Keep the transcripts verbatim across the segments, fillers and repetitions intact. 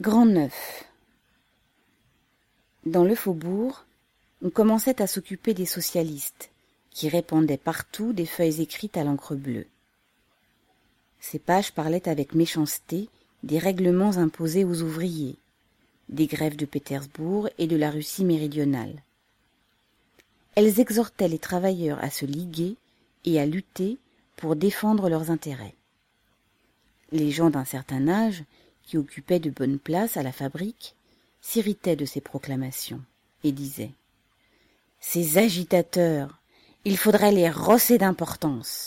Grand Neuf. Dans le faubourg, on commençait à s'occuper des socialistes, qui répandaient partout des feuilles écrites à l'encre bleue. Ces pages parlaient avec méchanceté des règlements imposés aux ouvriers, des grèves de Pétersbourg et de la Russie méridionale. Elles exhortaient les travailleurs à se liguer et à lutter pour défendre leurs intérêts. Les gens d'un certain âge, qui occupaient de bonnes places à la fabrique, s'irritaient de ces proclamations et disaient « Ces agitateurs, il faudrait les rosser d'importance !»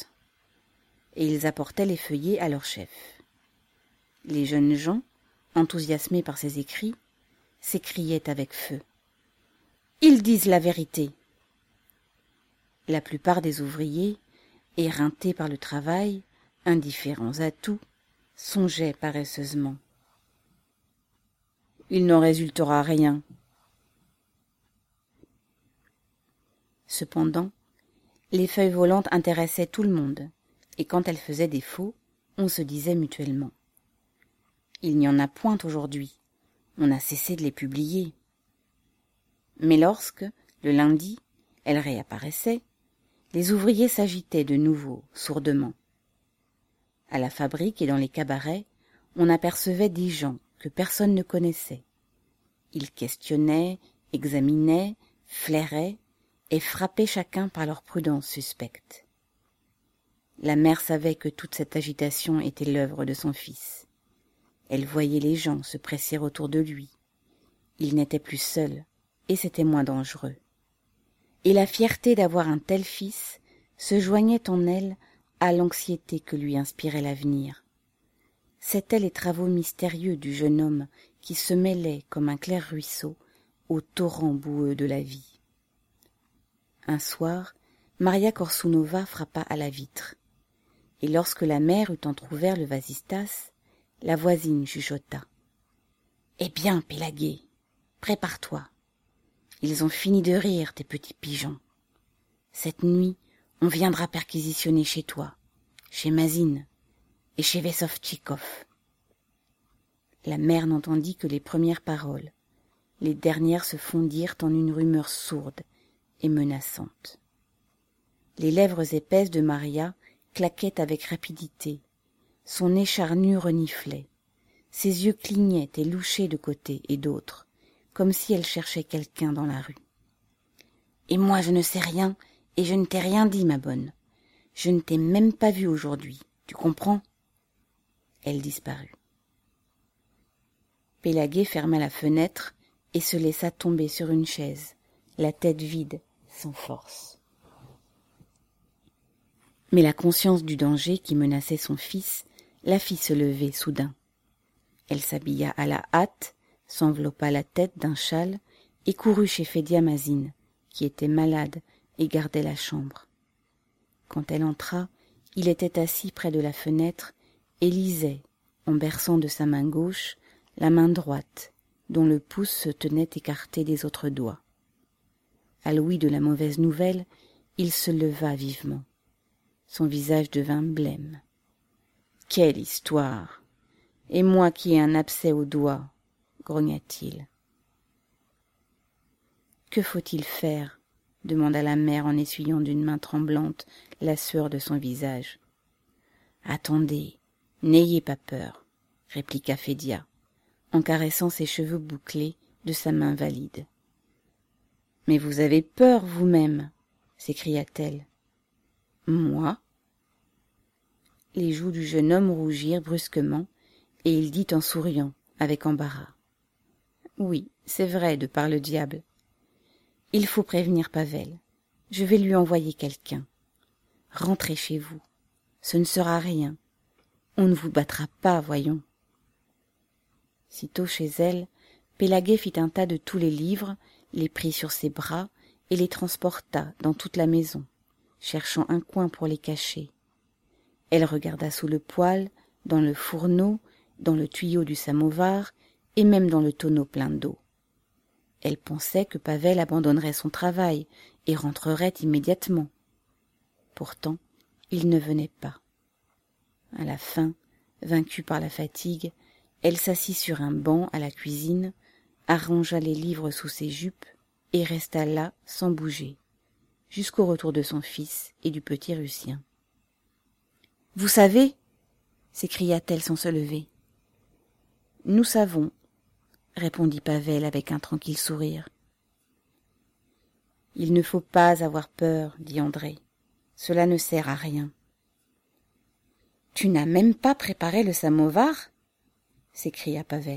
Et ils apportaient les feuillets à leur chef. Les jeunes gens, enthousiasmés par ces écrits, s'écriaient avec feu « Ils disent la vérité !» La plupart des ouvriers, éreintés par le travail, indifférents à tout, songeaient paresseusement. Il n'en résultera rien. Cependant, les feuilles volantes intéressaient tout le monde, et quand elles faisaient défaut, on se disait mutuellement « Il n'y en a point aujourd'hui, on a cessé de les publier. » Mais lorsque, le lundi, elles réapparaissaient, les ouvriers s'agitaient de nouveau, sourdement. À la fabrique et dans les cabarets, on apercevait des gens que personne ne connaissait. Ils questionnaient, examinaient, flairaient et frappaient chacun par leur prudence suspecte. La mère savait que toute cette agitation était l'œuvre de son fils. Elle voyait les gens se presser autour de lui. Il n'était plus seul, et c'était moins dangereux. Et la fierté d'avoir un tel fils se joignait en elle à l'anxiété que lui inspirait l'avenir. C'étaient les travaux mystérieux du jeune homme qui se mêlaient comme un clair ruisseau au torrent boueux de la vie. Un soir, Maria Korsunova frappa à la vitre, et lorsque la mère eut entr'ouvert le vasistas, la voisine chuchota. « Eh bien, Pélagué, prépare-toi. Ils ont fini de rire, tes petits pigeons. Cette nuit, on viendra perquisitionner chez toi, chez Mazine et chez Vessovtchikov. » La mère n'entendit que les premières paroles. Les dernières se fondirent en une rumeur sourde et menaçante. Les lèvres épaisses de Maria claquaient avec rapidité. Son nez charnu reniflait. Ses yeux clignaient et louchaient de côté et d'autre, comme si elle cherchait quelqu'un dans la rue. « Et moi je ne sais rien, et je ne t'ai rien dit, ma bonne. Je ne t'ai même pas vue aujourd'hui, tu comprends ?» Elle disparut. Pélagué ferma la fenêtre et se laissa tomber sur une chaise, la tête vide, sans force. Mais la conscience du danger qui menaçait son fils la fit se lever soudain. Elle s'habilla à la hâte, s'enveloppa la tête d'un châle et courut chez Fédia Mazine, qui était malade et gardait la chambre. Quand elle entra, il était assis près de la fenêtre et lisait, en berçant de sa main gauche, la main droite, dont le pouce se tenait écarté des autres doigts. À l'ouïe de la mauvaise nouvelle, il se leva vivement. Son visage devint blême. « Quelle histoire! Et moi qui ai un abcès au doigt !» grogna-t-il. « Que faut-il faire ?» demanda la mère en essuyant d'une main tremblante la sueur de son visage. « Attendez, n'ayez pas peur, » répliqua Fédia, en caressant ses cheveux bouclés de sa main valide. « Mais vous avez peur vous-même » s'écria-t-elle. « Moi ?» Les joues du jeune homme rougirent brusquement, et il dit en souriant, avec embarras. « Oui, c'est vrai, de par le diable. Il faut prévenir Pavel. Je vais lui envoyer quelqu'un. Rentrez chez vous. Ce ne sera rien. On ne vous battra pas, voyons. » Sitôt chez elle, Pélagué fit un tas de tous les livres, les prit sur ses bras et les transporta dans toute la maison, cherchant un coin pour les cacher. Elle regarda sous le poêle, dans le fourneau, dans le tuyau du samovar et même dans le tonneau plein d'eau. Elle pensait que Pavel abandonnerait son travail et rentrerait immédiatement. Pourtant, il ne venait pas. À la fin, vaincue par la fatigue, Elle s'assit sur un banc à la cuisine, arrangea les livres sous ses jupes et resta là sans bouger, jusqu'au retour de son fils et du petit Lucien. « Vous savez » s'écria-t-elle sans se lever. « Nous savons » répondit Pavel avec un tranquille sourire. « Il ne faut pas avoir peur, dit André. Cela ne sert à rien. »« Tu n'as même pas préparé le samovar » s'écria Pavel.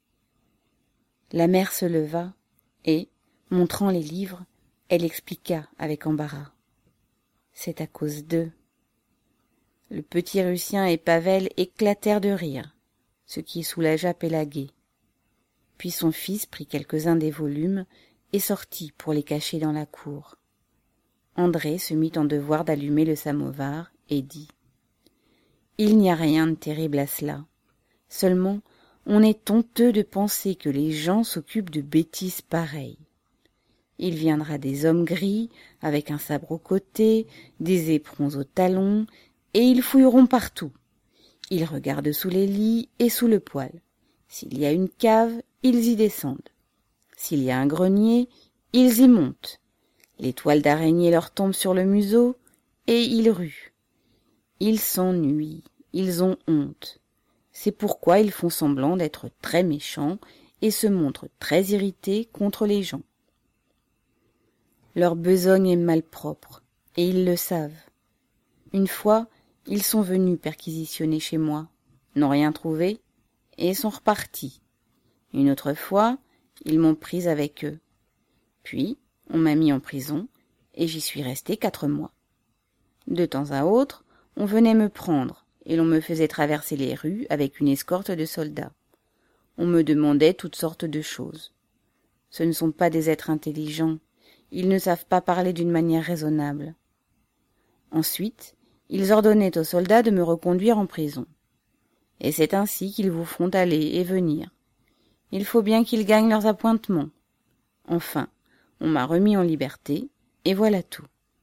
La mère se leva et, montrant les livres, elle expliqua avec embarras. « C'est à cause d'eux. » Le petit Lucien et Pavel éclatèrent de rire, ce qui soulagea Pélagué. Puis son fils prit quelques-uns des volumes et sortit pour les cacher dans la cour. André se mit en devoir d'allumer le samovar et dit « Il n'y a rien de terrible à cela. Seulement, on est honteux de penser que les gens s'occupent de bêtises pareilles. Il viendra des hommes gris, avec un sabre au côté, des éperons aux talons, et ils fouilleront partout. Ils regardent sous les lits et sous le poêle. S'il y a une cave, ils y descendent. S'il y a un grenier, ils y montent. Les toiles d'araignée leur tombent sur le museau, et ils ruent. Ils s'ennuient, ils ont honte. C'est pourquoi ils font semblant d'être très méchants et se montrent très irrités contre les gens. Leur besogne est malpropre, et ils le savent. Une fois, ils sont venus perquisitionner chez moi, n'ont rien trouvé, et sont repartis. Une autre fois, ils m'ont prise avec eux. Puis, on m'a mis en prison, et j'y suis resté quatre mois. De temps à autre, on venait me prendre, et l'on me faisait traverser les rues avec une escorte de soldats. On me demandait toutes sortes de choses. Ce ne sont pas des êtres intelligents, ils ne savent pas parler d'une manière raisonnable. Ensuite, ils ordonnaient aux soldats de me reconduire en prison. Et c'est ainsi qu'ils vous feront aller et venir. Il faut bien qu'ils gagnent leurs appointements. Enfin, on m'a remis en liberté, et voilà tout.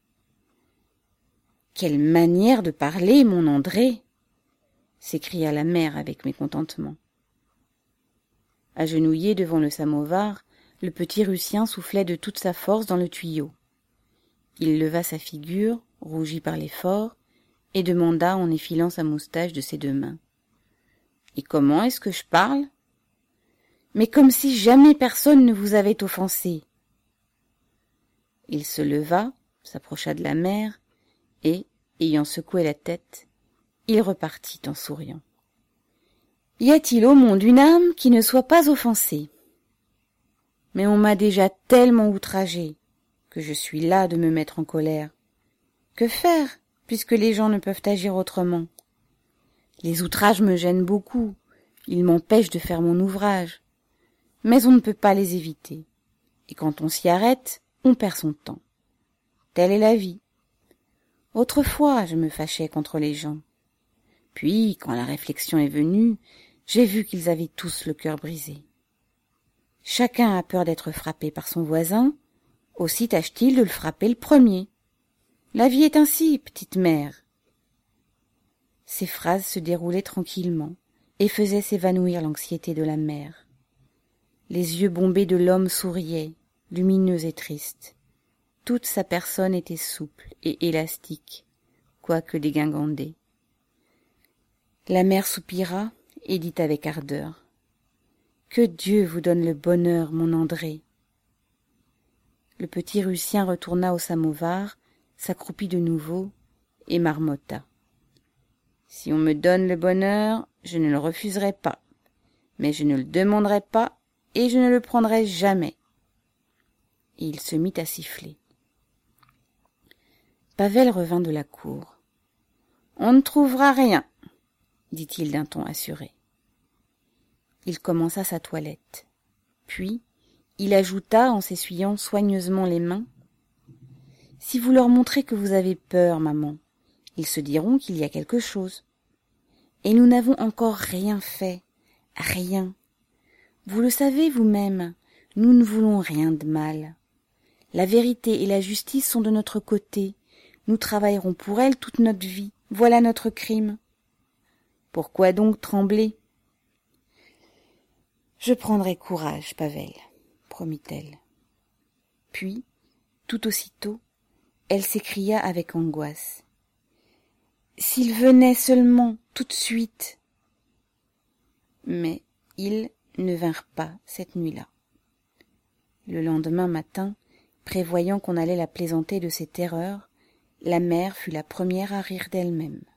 « Quelle manière de parler, mon André !» s'écria la mère avec mécontentement. Agenouillé devant le samovar, le petit Lucien soufflait de toute sa force dans le tuyau. Il leva sa figure, rougie par l'effort, et demanda en effilant sa moustache de ses deux mains. « Et comment est-ce que je parle ?»« Mais comme si jamais personne ne vous avait offensé. » Il se leva, s'approcha de la mère, et, ayant secoué la tête, il repartit en souriant. « Y a-t-il au monde une âme qui ne soit pas offensée ? Mais on m'a déjà tellement outragé que je suis las de me mettre en colère. Que faire, puisque les gens ne peuvent agir autrement ? Les outrages me gênent beaucoup, ils m'empêchent de faire mon ouvrage. Mais on ne peut pas les éviter. Et quand on s'y arrête, on perd son temps. Telle est la vie. Autrefois, je me fâchais contre les gens. Puis, quand la réflexion est venue, j'ai vu qu'ils avaient tous le cœur brisé. Chacun a peur d'être frappé par son voisin, aussi tâche-t-il de le frapper le premier. La vie est ainsi, petite mère. » Ces phrases se déroulaient tranquillement et faisaient s'évanouir l'anxiété de la mère. Les yeux bombés de l'homme souriaient, lumineux et tristes. Toute sa personne était souple et élastique, quoique dégingandée. La mère soupira et dit avec ardeur : « Que Dieu vous donne le bonheur, mon André !» Le petit Lucien retourna au samovar, s'accroupit de nouveau et marmotta. « Si on me donne le bonheur, je ne le refuserai pas, mais je ne le demanderai pas et je ne le prendrai jamais. » Et il se mit à siffler. Pavel revint de la cour. « On ne trouvera rien, » dit-il d'un ton assuré. Il commença sa toilette. Puis, il ajouta en s'essuyant soigneusement les mains : « Si vous leur montrez que vous avez peur, maman, ils se diront qu'il y a quelque chose. Et nous n'avons encore rien fait, rien. Vous le savez vous-même, nous ne voulons rien de mal. La vérité et la justice sont de notre côté. Nous travaillerons pour elles toute notre vie. Voilà notre crime. Pourquoi donc trembler ? Je prendrai courage, Pavel, promit-elle. Puis, tout aussitôt, elle s'écria avec angoisse. S'il venait seulement tout de suite. Mais ils ne vinrent pas cette nuit-là. Le lendemain matin, prévoyant qu'on allait la plaisanter de ses terreurs, la mère fut la première à rire d'elle-même.